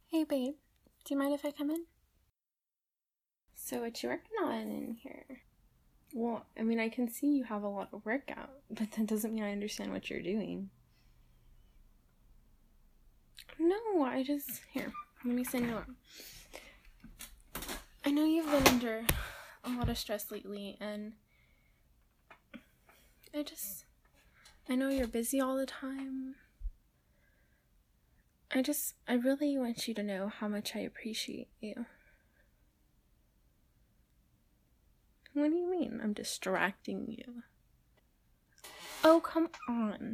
Hey babe, do you mind if I come in? So what you working on in here? Well, I mean, I can see you have a lot of workout, but that doesn't mean I understand what you're doing. No, here, let me send you on. I know you've been under a lot of stress lately, and I know you're busy all the time. I really want you to know how much I appreciate you. What do you mean I'm distracting you? Oh, come on.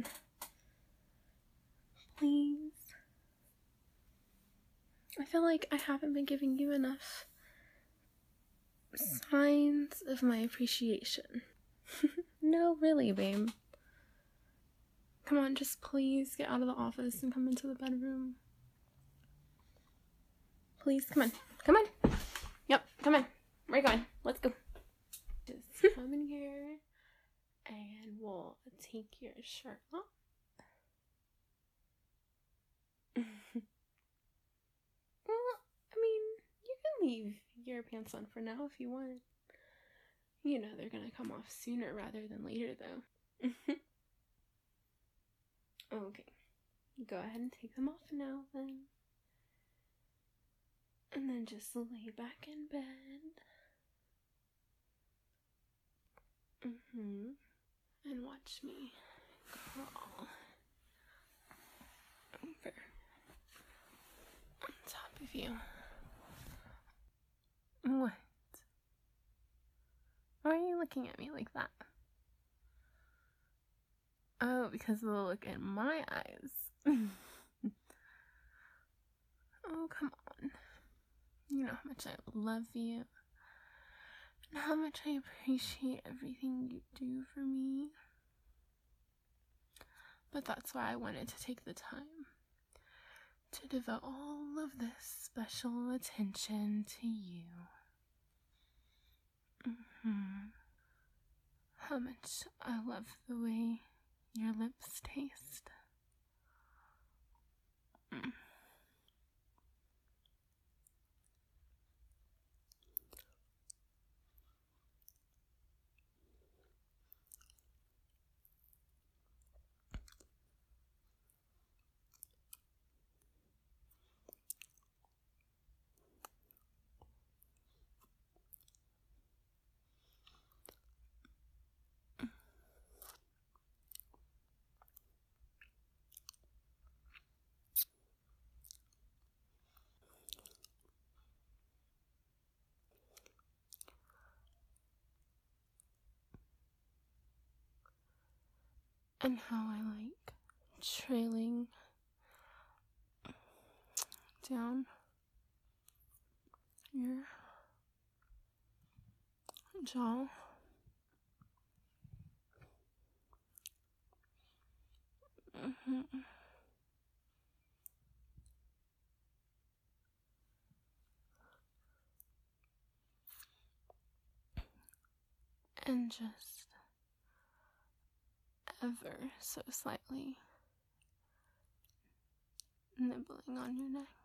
Please. I feel like I haven't been giving you enough signs of my appreciation. No, really, babe. Come on, just please get out of the office and come into the bedroom. Please, come on. Come on. Yep, come on. We're going. Let's go. Just come in here and we'll take your shirt off. Well, I mean, you can leave your pants on for now if you want. You know they're gonna come off sooner rather than later, though. Okay. Go ahead and take them off now, then. And then just lay back in bed. And watch me crawl over on top of you. What? Why are you looking at me like that? Oh, because of the look in my eyes. Oh, come on. You know how much I love you. And how much I appreciate everything you do for me. But that's why I wanted to take the time to devote all of this special attention to you. How much I love the way your lips taste. And how I like trailing down your jaw. And just ever so slightly nibbling on your neck.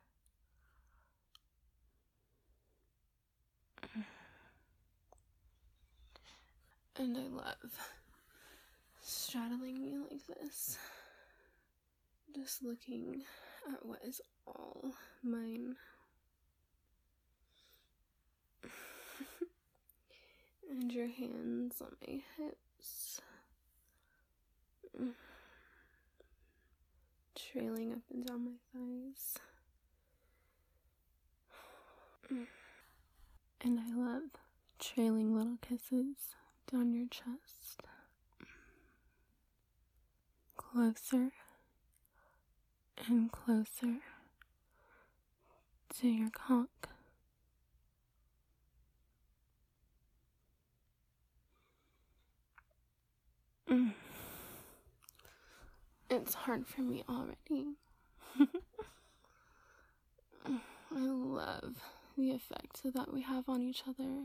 And I love straddling you like this, just looking at what is all mine. And your hands on my hips, trailing up and down my thighs. And I love trailing little kisses down your chest. Closer and closer to your cock. It's hard for me already. I love the effect that we have on each other.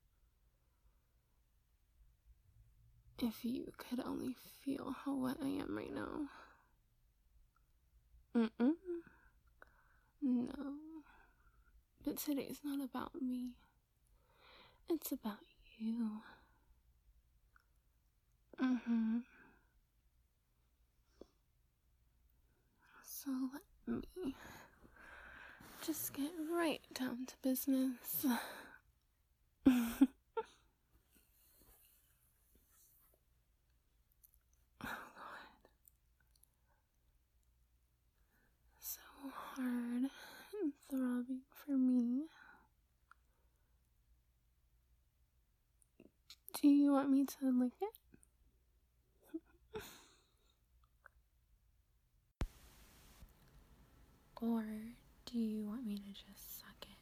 If you could only feel how wet I am right now. No, but today's not about me. It's about you. So let me just get right down to business. Oh God. So hard and throbbing for me. Do you want me to lick it? Or do you want me to just suck it?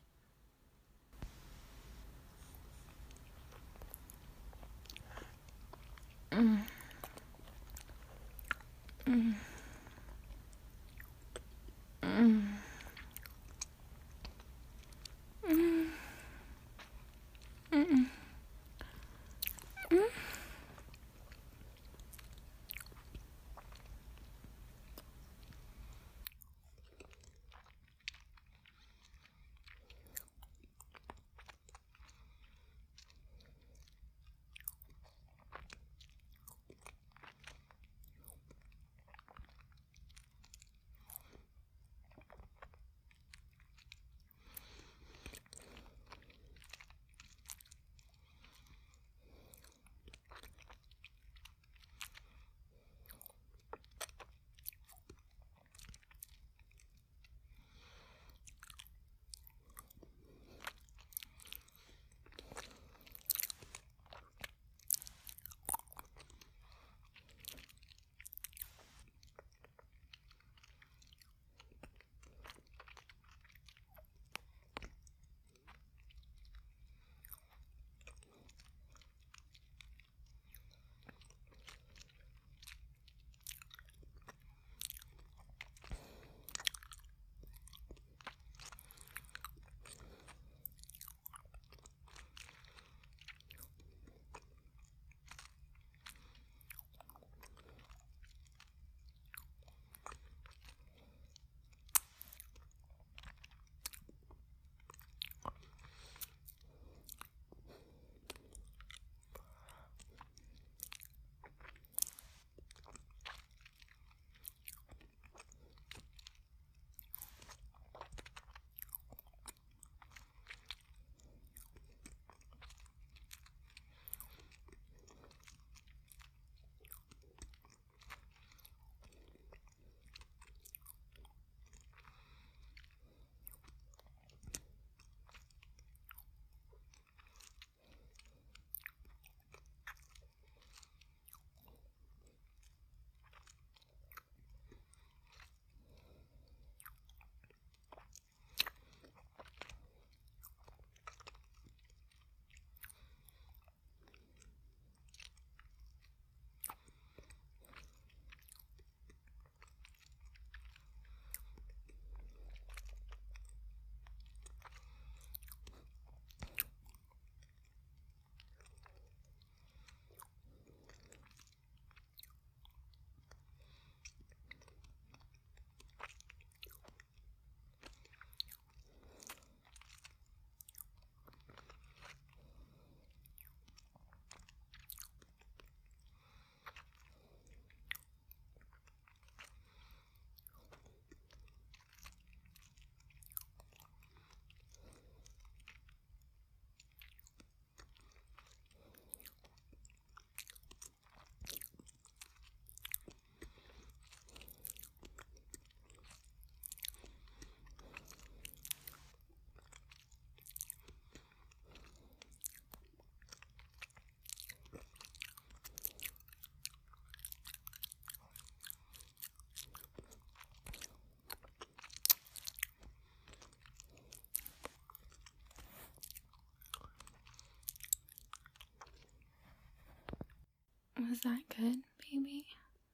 Was that good, baby?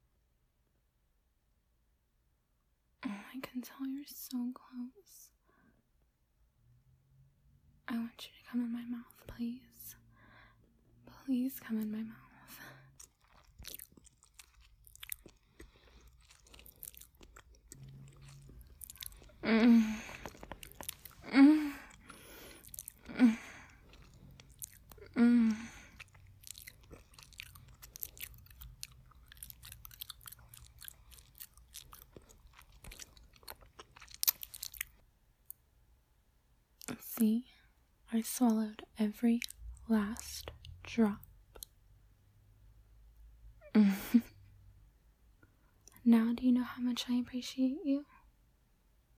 Oh, I can tell you're so close. I want you to come in my mouth, please. Please come in my mouth. See, I swallowed every last drop. Now do you know how much I appreciate you?